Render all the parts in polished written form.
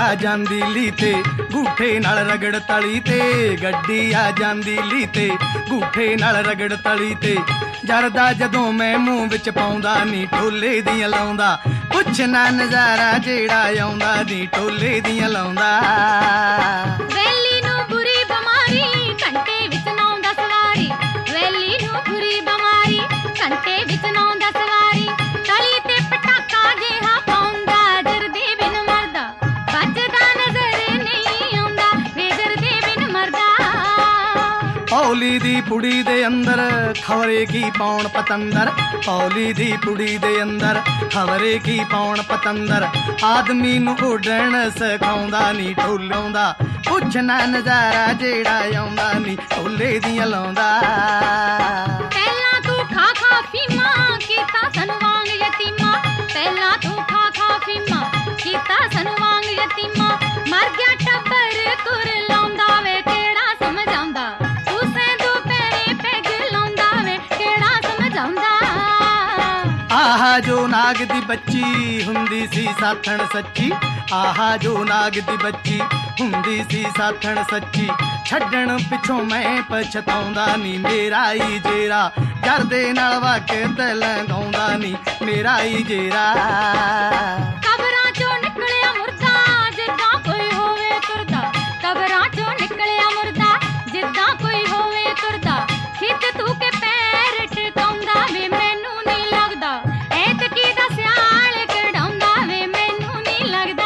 ਆ ਜਾਂਦੀ ਲੀ ਤੇ ਗੂਠੇ ਨਾਲ ਰਗੜ ਤਲੀ ਤੇ, ਗੱਡੀ ਆ ਜਾਂਦੀ ਲੀ ਤੇ ਗੂਠੇ ਨਾਲ ਰਗੜ ਤਲੀ ਤੇ। ਜਰਦਾ ਜਦੋਂ ਮੈਂ ਮੂੰਹ ਵਿੱਚ ਪਾਉਂਦਾ ਨੀ ਢੋਲੇ ਦੀਆਂ ਲਾਉਂਦਾ, ਪੁੱਛ ਨਾ ਨਜ਼ਾਰਾ ਜਿਹੜਾ ਆਉਂਦਾ ਨੀ ਢੋਲੇ ਦੀਆਂ ਲਾਉਂਦਾ। ਵੈਲੀ ਨੂੰ ਬੁਰੀ ਬਿਮਾਰੀ ਘੰਟੇ ਵਿੱਚ ਨਾਉਂਦਾ ਸਵਾਰੀ, ਵੈਲੀ ਨੂੰ ਬੁਰੀ ਬਿਮਾਰੀ ਘੰਟੇ ਵਿੱਚ ਨਾਉਂਦਾ ਸਵਾਰੀ। ਤਲੀ ਤੇ ਪਟਾਕਾ ਜਿਹਾ ਪਾਉਂਦਾ ਜਰਦੇ ਬਿਨ ਮਰਦਾ, ਵੱਜਦਾ ਨਜ਼ਰ ਨਹੀਂ ਆਉਂਦਾ ਵੇ ਜਰਦੇ ਬਿਨ ਮਰਦਾ। ਪੌਲੀ ਦੀ ਪੁੜੀ ਦੇ ਅੰਦਰ ਖਵਰੇ ਕੀ ਪਾਉਣ ਪਤੰਦਰ, ਪੌਲੀ ਦੀ ਪੁੜੀ ਦੇ ਅੰਦਰ ਖਵਰੇ ਕੀ ਪਾਉਣ ਪਤੰਦਰ। ਆਦਮੀ ਨੂੰ ਉੱਡਣ ਸਿਖਾਉਂਦਾ ਨੀ ਢੋਲਾਉਂਦਾ, ਪੁੱਛ ਨਾ ਨਜ਼ਾਰਾ ਜਿਹੜਾ ਆਉਂਦਾ ਨੀ ਢੋਲੇ ਦੀਆਂ ਲਾਉਂਦਾ। ਪਹਿਲਾਂ ਤੂੰ ਖਾ ਖਾ ਫੀਮਾ ਕੀਤਾ ਸਾਨੂੰ ਵਾਂਗ ਯਤੀਮਾ, ਪਹਿਲਾਂ ਤੂੰ ਖਾ ਖਾ ਫੀਮਾ ਕੀਤਾ ਸਾਨੂੰ ਵਾਂਗ ਯਤੀਮਾ। ਮਰ ਗਿਆ ਟੱਬਰ ਤੁਰ ਲਾਉਂਦਾ ਵੇ ਕਿਹੜਾ ਸਮਝਾਉਂਦਾ, ਤੂੰ ਸੈਂਦੂ ਪੈਰੇ ਪੈਗ ਲਾਉਂਦਾ ਵੇ ਕਿਹੜਾ ਸਮਝਾਉਂਦਾ। ਆਹਾ ਜੋ ਨਾਗ ਦੀ ਬੱਚੀ ਹੁੰਦੀ ਸੀ ਸਾਥਣ ਸੱਚੀ, ਆਹਾ ਜੋ ਨਾਗ ਦੀ ਬੱਚੀ ਹੁੰਦੀ ਸੀ ਸਾਥਣ ਸੱਚੀ। ਛੱਡਣ ਪਿੱਛੋਂ ਮੈਂ ਪਛਤਾਉਂਦਾ ਨੀ ਮੇਰਾ ਹੀ ਜੇਰਾ, ਜਰਦੇ ਨਾਲ ਵਕਤ ਲੰਘਾਉਂਦਾ ਨੀ ਮੇਰਾ ਹੀ ਜੇਰਾ। ਕਬਰਾਂ ਚੋਂ ਨਿਕਲਿਆ ਮੁਰਦਾ ਜਿੱਦਾਂ ਕੋਈ ਹੋਵੇ ਤੁਰਦਾ, ਕਬਰਾਂ ਚੋਂ ਨਿਕਲਿਆ ਮੁਰਦਾ ਜਿੱਦਾਂ ਕੋਈ ਹੋਵੇ ਤੁਰਦਾ। ਖਿੱਚ ਤੂੰ ਕੇ ਪੈਰ ਟਿਕਾਉਂਦਾ ਵੇ ਮੈਨੂੰ ਨਹੀਂ ਲੱਗਦਾ, ਐਤਕੀ ਦਾ ਸਿਆਲ ਕਢਾਉਂਦਾ ਵੇ ਮੈਨੂੰ ਨਹੀਂ ਲੱਗਦਾ।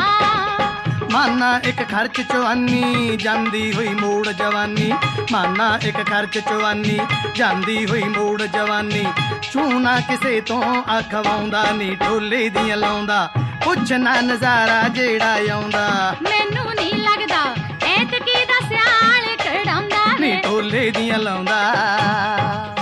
ਮਾਨਾ ਇੱਕ ਖਰਚ ਚਵਾਨੀ ਜਾਂਦੀ ਹੋਈ ਮੋੜ ਜਵਾਨੀ, ਮਾਨਾ ਇੱਕ ਖਰਚ ਚਵਾਨੀ ਜਾਂਦੀ ਹੋਈ ਮੋੜ ਜਵਾਨੀ। ਚੂਨਾ ਕਿਸੇ ਤੋਂ ਅਖਵਾਉਂਦਾ ਨੀ ਢੋਲੇ ਦੀਆਂ ਲਾਉਂਦਾ, ਪੁੱਛ ਨਾ ਨਜ਼ਾਰਾ ਜਿਹੜਾ ਆਉਂਦਾ ਮੈਨੂੰ ਨਹੀਂ ਲੱਗਦਾ ਐਤਕੀ ਦਾ ਸਿਆਲ ਕਢਾਉਂਦਾ ਨੀ ਢੋਲੇ ਦੀਆਂ ਲਾਉਂਦਾ।